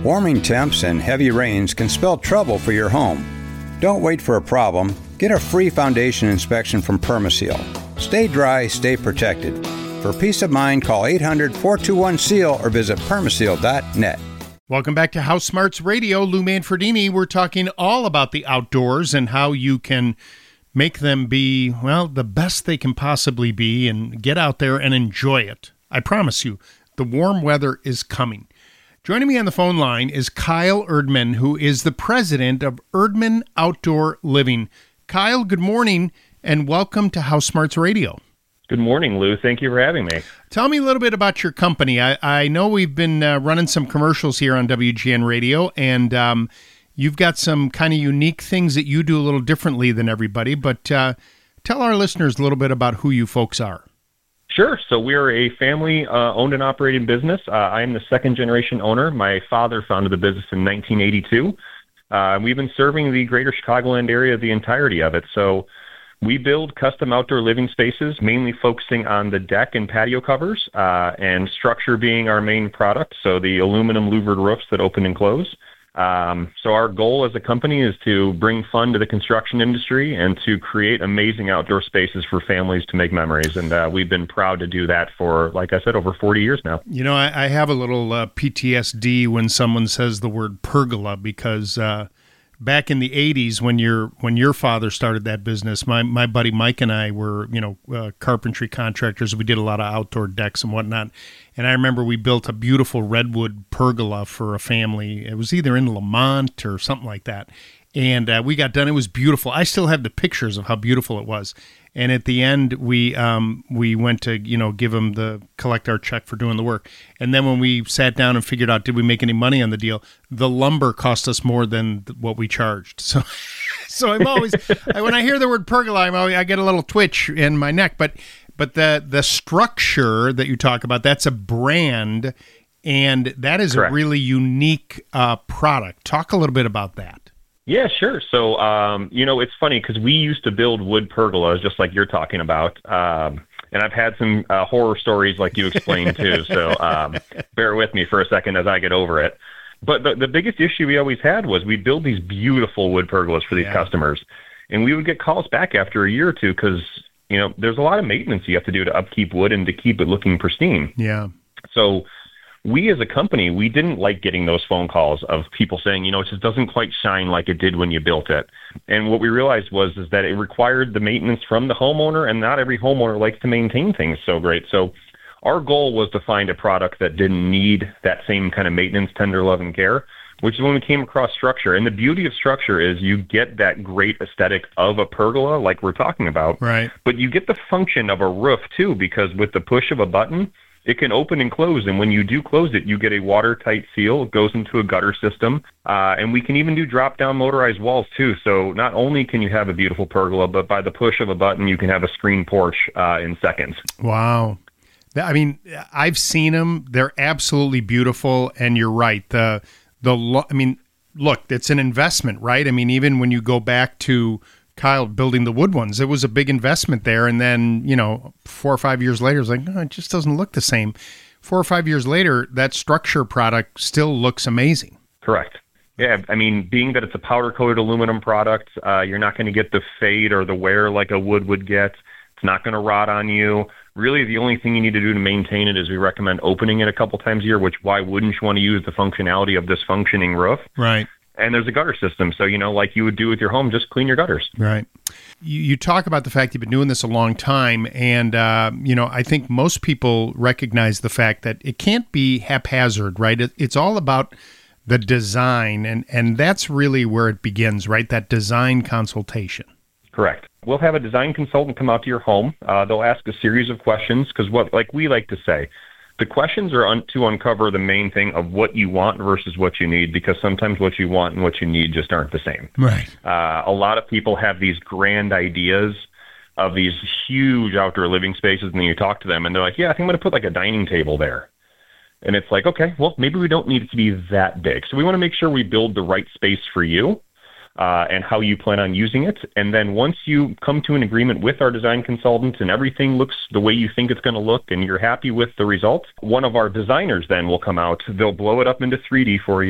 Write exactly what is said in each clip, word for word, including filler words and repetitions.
Warming temps and heavy rains can spell trouble for your home. Don't wait for a problem. Get a free foundation inspection from Permaseal. Stay dry, stay protected. For peace of mind, call eight hundred, four two one, S E A L or visit permaseal dot net. Welcome back to House Smarts Radio. Lou Manfredini. We're talking all about the outdoors and how you can make them be, well, the best they can possibly be and get out there and enjoy it. I promise you, the warm weather is coming. Joining me on the phone line is Kyle Erdman, who is the president of Erdman Outdoor Living. Kyle, good morning, and welcome to House Smarts Radio. Good morning, Lou. Thank you for having me. Tell me a little bit about your company. I, I know we've been uh, running some commercials here on W G N Radio, and um, you've got some kind of unique things that you do a little differently than everybody, but uh, tell our listeners a little bit about who you folks are. Sure. So we are a family-owned uh, and operated business. Uh, I am the second-generation owner. My father founded the business in nineteen eighty-two. Uh, we've been serving the greater Chicagoland area the entirety of it. So we build custom outdoor living spaces, mainly focusing on the deck and patio covers, uh, and structure being our main product, so the aluminum louvered roofs that open and close. Um, so our goal as a company is to bring fun to the construction industry and to create amazing outdoor spaces for families to make memories. And uh, we've been proud to do that for, like I said, over forty years now. You know, I, I have a little uh, P T S D when someone says the word pergola because uh, back in the eighties when your when your father started that business, my, my buddy Mike and I were, you know, uh, carpentry contractors. We did a lot of outdoor decks and whatnot. And I remember we built a beautiful redwood pergola for a family. It was either in Lamont or something like that. And uh, we got done. It was beautiful. I still have the pictures of how beautiful it was. And at the end, we um, we went to, you know, give them the, collect our check for doing the work. And then when we sat down and figured out, did we make any money on the deal? The lumber cost us more than what we charged. So so I'm always, when I hear the word pergola, I'm always, I get a little twitch in my neck. But But the the structure that you talk about, that's a brand, and that is Correct. a really unique uh, product. Talk a little bit about that. Yeah, sure. So, um, you know, it's funny because we used to build wood pergolas, just like you're talking about. Um, and I've had some uh, horror stories like you explained, too. So um, bear with me for a second as I get over it. But the, the biggest issue we always had was we build these beautiful wood pergolas for these yeah. customers. And we would get calls back after a year or two because, you know, there's a lot of maintenance you have to do to upkeep wood and to keep it looking pristine. Yeah. So we as a company, we didn't like getting those phone calls of people saying, you know, it just doesn't quite shine like it did when you built it. And what we realized was is that it required the maintenance from the homeowner, and not every homeowner likes to maintain things so great. So our goal was to find a product that didn't need that same kind of maintenance, tender love, and care, which is when we came across structure. And the beauty of structure is you get that great aesthetic of a pergola like we're talking about, right? But you get the function of a roof too, because with the push of a button, it can open and close. And when you do close it, you get a watertight seal. It goes into a gutter system. Uh, and we can even do drop-down motorized walls too. So not only can you have a beautiful pergola, but by the push of a button, you can have a screen porch uh, in seconds. Wow. I mean, I've seen them. They're absolutely beautiful. And you're right. The The lo- I mean, look, it's an investment, right? I mean, even when you go back to Kyle building the wood ones, it was a big investment there. And then, you know, four or five years later, it's like, no, it just doesn't look the same. Four or five years later, that structure product still looks amazing. Correct. Yeah, I mean, being that it's a powder-coated aluminum product, uh, you're not going to get the fade or the wear like a wood would get. It's not going to rot on you. Really, the only thing you need to do to maintain it is we recommend opening it a couple times a year, which why wouldn't you want to use the functionality of this functioning roof? Right. And there's a gutter system. So, you know, like you would do with your home, just clean your gutters. Right. You, you talk about the fact you've been doing this a long time. And, uh, you know, I think most people recognize the fact that it can't be haphazard, right? It, it's all about the design. And, and that's really where it begins, right? That design consultation. Correct. We'll have a design consultant come out to your home. Uh, they'll ask a series of questions because what, like we like to say, the questions are un- to uncover the main thing of what you want versus what you need, because sometimes what you want and what you need just aren't the same. Right. Uh, a lot of people have these grand ideas of these huge outdoor living spaces, and then you talk to them, and they're like, yeah, I think I'm going to put like a dining table there. And it's like, okay, well, maybe we don't need it to be that big. So we want to make sure we build the right space for you. Uh, and how you plan on using it. And then once you come to an agreement with our design consultant and everything looks the way you think it's going to look and you're happy with the results, one of our designers then will come out. They'll blow it up into three D for you.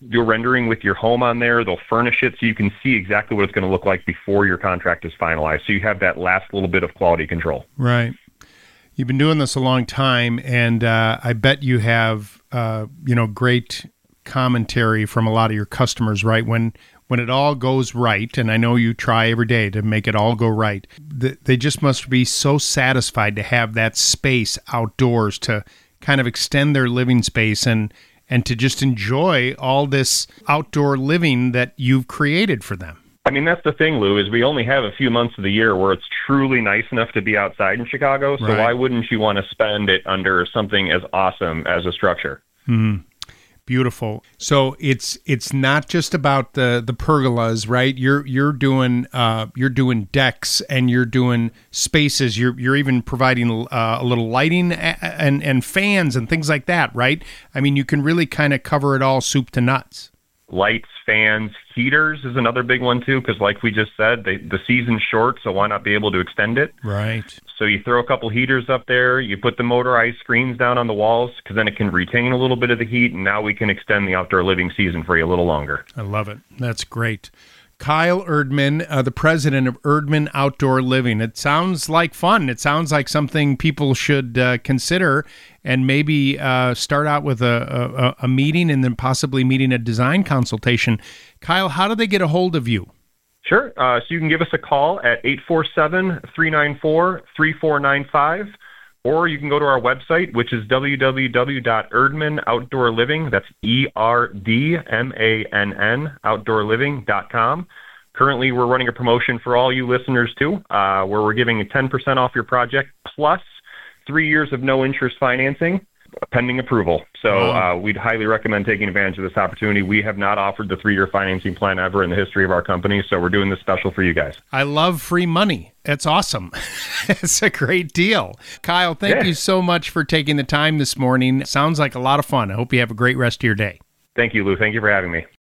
do a rendering with your home on there. They'll furnish it so you can see exactly what it's going to look like before your contract is finalized. So you have that last little bit of quality control. Right. You've been doing this a long time, and uh, I bet you have, uh, you know, great commentary from a lot of your customers, right? When when it all goes right, and I know you try every day to make it all go right, th- they just must be so satisfied to have that space outdoors to kind of extend their living space and and to just enjoy all this outdoor living that you've created for them. I mean, that's the thing, Lou, is we only have a few months of the year where it's truly nice enough to be outside in Chicago. So Right. why wouldn't you want to spend it under something as awesome as a structure? Mm-hmm. Beautiful. So it's it's not just about the the pergolas, right? You're you're doing uh, you're doing decks and you're doing spaces. You're you're even providing uh, a little lighting and and fans and things like that, right? I mean, you can really kind of cover it all, soup to nuts. Lights, fans, heaters is another big one too, because like we just said, they, the season's short, so why not be able to extend it? Right. So you throw a couple heaters up there, you put the motorized screens down on the walls, because then it can retain a little bit of the heat, and now we can extend the outdoor living season for you a little longer. I love it. That's great. Kyle Erdman, uh, the president of Erdman Outdoor Living. It sounds like fun. It sounds like something people should uh, consider and maybe uh, start out with a, a, a meeting and then possibly meeting a design consultation. Kyle, how do they get a hold of you? Sure. Uh, so you can give us a call at eight four seven, three nine four, three four nine five, or you can go to our website, which is w w w dot erdman outdoor living. That's E R D M A N N, outdoor living dot com. Currently, we're running a promotion for all you listeners, too, uh, where we're giving ten percent off your project, plus three years of no-interest financing, pending approval. So uh, we'd highly recommend taking advantage of this opportunity. We have not offered the three-year financing plan ever in the history of our company, so we're doing this special for you guys. I love free money. It's awesome. It's a great deal. Kyle, thank Yeah. you so much for taking the time this morning. Sounds like a lot of fun. I hope you have a great rest of your day. Thank you, Lou. Thank you for having me.